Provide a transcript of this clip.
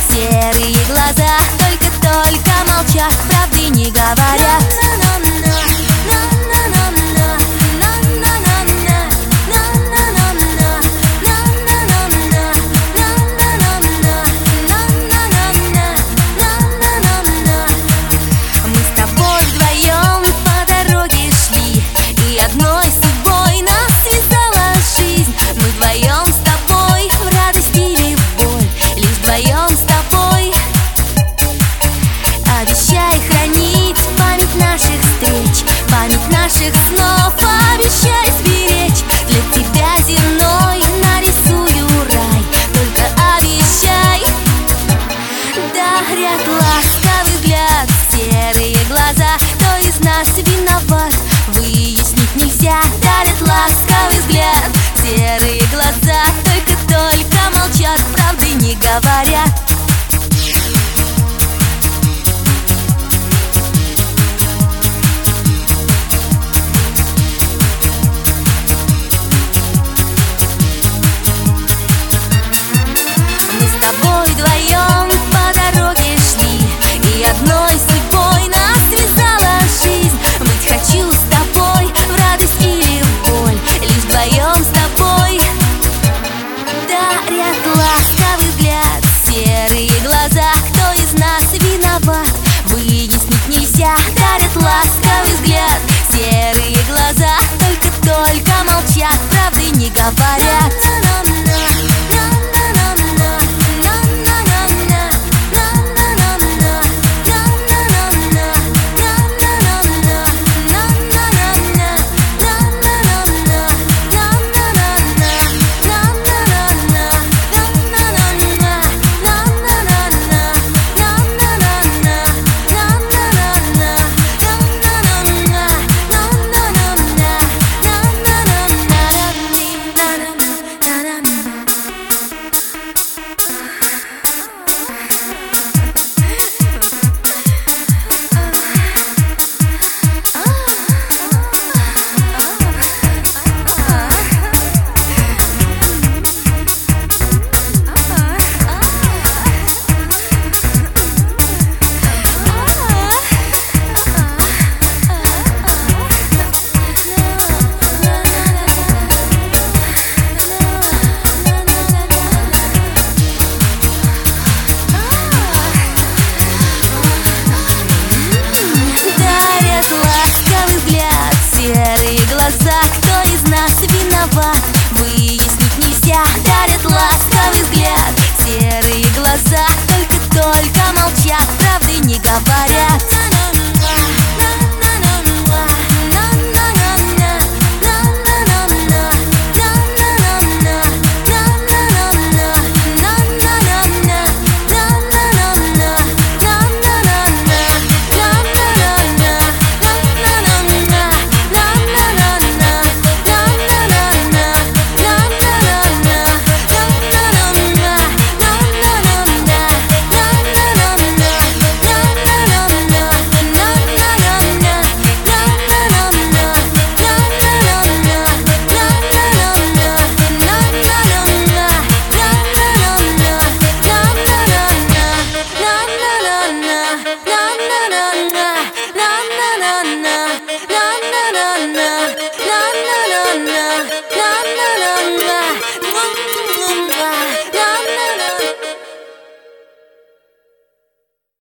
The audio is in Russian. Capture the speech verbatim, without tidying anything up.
серые глаза только-только молчат, правды не говорят. Мы с тобой вдвоем по дороге шли, и одной судьбой нас связала жизнь. Мы вдвоем с тобой в радость или в боль, лишь вдвоем с тобой. Обещай хранить память наших встреч, память наших снов, обещай сберечь. Для тебя земной нарисую рай, только обещай. Дарят ласковый взгляд серые глаза, кто из нас виноват, выяснить нельзя. Дарят ласковый взгляд серые глаза, только-только молчат, правды не говорят. Мы с тобой вдвоем по дороге шли, и одной судьбой нас связала жизнь. Быть хочу с тобой в радость или в боль, лишь вдвоем с тобой. Дарят ласковый взгляд серые глаза, кто из нас виноват, выяснить нельзя. Дарят ласковый взгляд серые глаза, только-только молчат, правды не говорят. Серые глаза, кто из нас виноват, выяснить нельзя. Дарят ласковый взгляд серые глаза, только-только молчат, правды не говорят. Na na